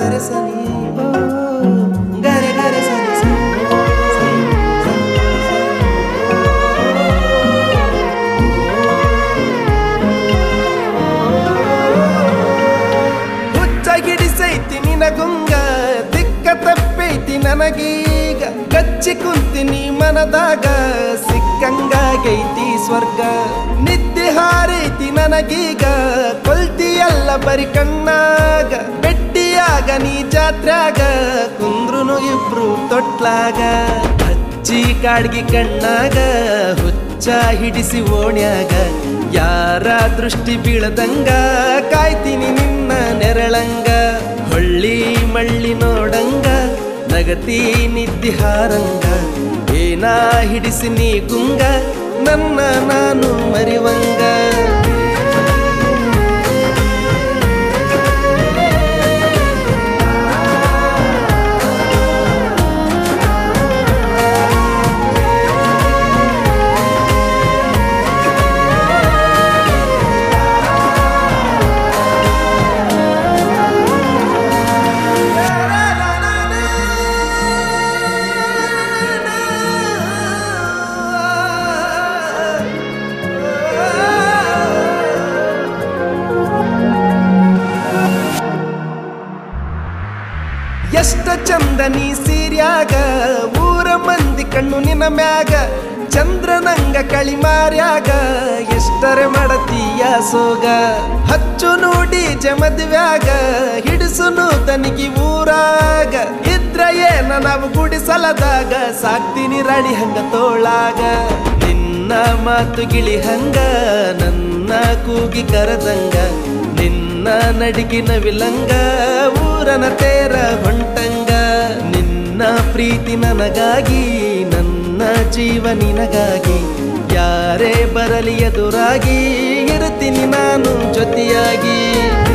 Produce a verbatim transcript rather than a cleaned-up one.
ಸರೆ ಸನಿ ಓ ಗರೆ ಗರೆ ಸರೆ ಸನಿ ಹುಚ್ಚಾಗಿಡಿಸೈತಿ ನಿನಗುಂಗ ದಿಕ್ಕ ತಪ್ಪೈತಿ ನನಗೀಗ ಕಚ್ಚಿ ಕುಂತಿನಿ ಮನದಾಗ ಸಿಕ್ಕಂಗಾಗೈತಿ ಸ್ವರ್ಗ ನಿದ್ದೆ ಹಾರೈತಿ ನನಗೀಗ ಕೊಲ್ತಿಯಲ್ಲ ಬರಿ ಕಣ್ಣಾಗ ಬೆಟ್ಟಿಯಾಗ ನೀ ಜಾತ್ರ್ಯಾಗ ಕುಂದ್ರುನು ಇಬ್ರು ತೊಟ್ಲಾಗ ಹಚ್ಚಿ ಕಾಡ್ಗಿ ಕಣ್ಣಾಗ ಹುಚ್ಚ ಹಿಡಿಸಿ ಓಣ್ಯಾಗ ಯಾರ ದೃಷ್ಟಿ ಬೀಳದಂಗ ಕಾಯ್ತೀನಿ ನಿನ್ನ ನೆರಳಂಗ ಹೊಳ್ಳಿ ಮಳ್ಳಿ ನೋಡಂಗ ನಗತಿ ನಿದ್ದಿ ಹಾರಂಗ ಏನ ಹಿಡಿಸಿ ನೀ ಗುಂಗ ನನ್ನ ನಾನು ಮರಿವಂಗ ಎಷ್ಟ ಚಂದ ನೀ ಸೀರ್ಯಾಗ ಊರ ಮಂದಿ ಕಣ್ಣು ನಿನ್ನ ಮ್ಯಾಗ ಚಂದ್ರನಂಗ ಕಳಿಮಾರ್ಯಾಗ ಎಷ್ಟರೆ ಮಾಡತೀಯ ಸೋಗ ಹಚ್ಚು ನೋಡಿ ಜಮದ್ವ್ಯಾಗ ಹಿಡಿಸುನು ತನಿಗಿ ಊರಾಗ ಇದ್ರ ಏನ ನಾವು ಗುಡಿಸಲದಾಗ ಸಾಕ್ತೀನಿ ರಾಣಿ ಹಂಗ ತೋಳಾಗ ನಿನ್ನ ಮಾತು ಗಿಳಿ ಹಂಗ ನನ್ನ ಕೂಗಿ ಕರದಂಗ ನಿನ್ನ ನಡಿಗಿನ ವಿಲಂಗ ಊರನ ತೇರ ಹೊಂಟಂಗ ನಿನ್ನ ಪ್ರೀತಿ ನನಗಾಗಿ ನನ್ನ ಜೀವ ನಿನಗಾಗಿ ಯಾರೇ ಬರಲಿ ಎದುರಾಗಿ ಇರುತ್ತೀನಿ ನಾನು ಜೊತೆಯಾಗಿ